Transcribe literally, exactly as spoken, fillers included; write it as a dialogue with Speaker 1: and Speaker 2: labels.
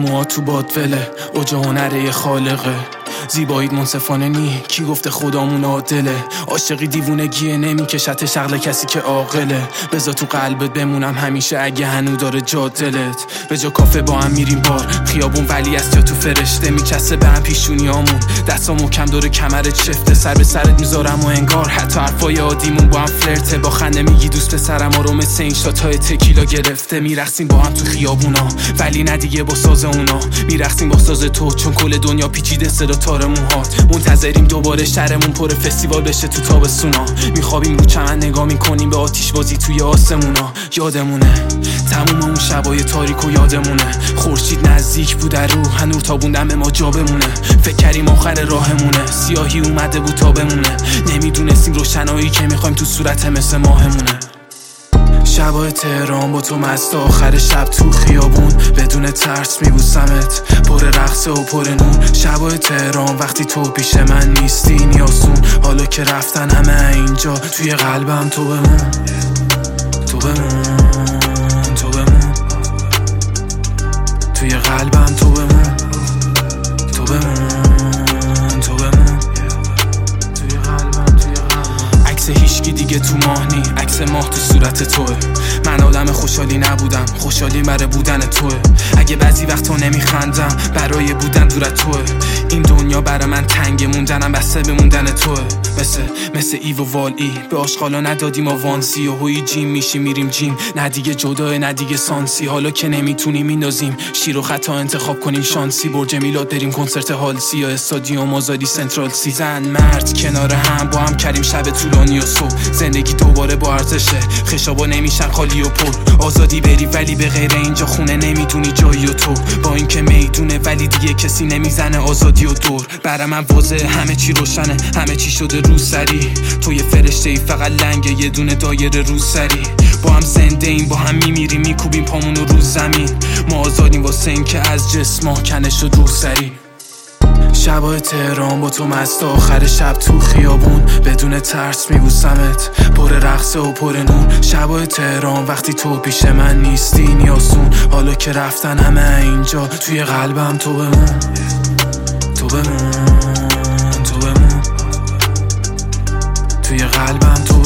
Speaker 1: موها تو بادوله، اوج هنره خالقه. زیباییت منصفانه نی، کی گفته خدامون عادله؟ عاشقی دیوونگیه، نمیکشت شغل کسی که عاقله. بذار تو قلبت بمونم همیشه اگه هنو داره جا دلت. به جا کافه با هم میریم بار، خیابون ولی از جا تو فرشته. میچسته به هم پیشونیامون، دستا محکم دور کمرت شفته. سر به سرت میذارم و انگار حتی حرفای عادیمون با هم فلرته. با خنده میگی دوست پسرم رو مثل این شاتای تکیلا گرفته. میرقصیم با هم تو خیابونا ولی نه دیگه با ساز اونا. میرقصیم با ساز تو چون کل دنیا پیچیده صدا تار موهات. منتظریم دوباره شهرمون پر فستیوال بشه تو تابستونا. میخوابیم رو چمن نگاه میکنیم به آتیش بازی توی آسمونا. یادمونه تموم اون شبای تاریک و یادمونه خورشید نزدیک بود رو هنور تابوندم به ما جا بمونه. فکر کردیم آخر راهمونه، سیاهی اومده بود تا بمونه. نمیدونستیم روشنایی که میخوایم تو صورت مثل ماهمونه. شبای تهران با تو مست، آخر شب تو خیابون بدون ترس میبوسمت، پر رقصه و پر نور. شبای تهران وقتی تو پیش من نیستی نیاسون. حالا که رفتن همه اینجا توی قلبم تو بمون، تو بمون، تو بمون توی قلبم، تو بمون، تو بمون، تو بمون توی قلبم، توی قلبم. عکس هیچکی دیگه تو ماه نی، عکس ماه تو صورت توه. من آدم خوشحالی نبودم، خوشحالی برای بودن توه. اگه بعضی وقتا نمیخندم برای بودن دورت توه. این دنیا برای من تنگه، موندنم بسته به موندن توه. مثل مثل ایو و والی به آشغالا ندادیم آوانسی. و هوی جیم میشی میریم جیم، نه دیگه جداه نه دیگه سانسی. حالا که نمیتونیم میندازیم شیر و خطا انتخاب کنیم شانسی. برج میلاد بریم کنسرت هالسی یا استادیوم آزادی سنترال سی. زن مرد کنار هم با هم کردیم شب طولانی و صبح. زندگی دوباره با ارزشه، خشابا نمیشن خالی و پر. آزادی بری ولی به غیر اینجا خونه نمیدونی جایی و تو. با اینکه میدونه ولی دیگه کسی نمیزنه آزادی و دور. برای من واضحه همه چی روشنه، همه چی شده رو سری. تو یه فرشته ای فقط لنگه، یه دونه دایره رو سری. با هم زنده ایم، با هم میمیریم، میکوبیم پامونو رو زمین. ما آزادیم واسه این که از جسم کنه شد رو سری. شبای تهران با تو مست، آخر شب تو خیابون بدون ترس میبوسمت، پر رقصه و پر نور. شبای تهران وقتی تو پیش من نیستی نیاسون. حالا که رفتن همه اینجا توی قلبم تو بمون، تو بمون، تو بمون توی قلبم تو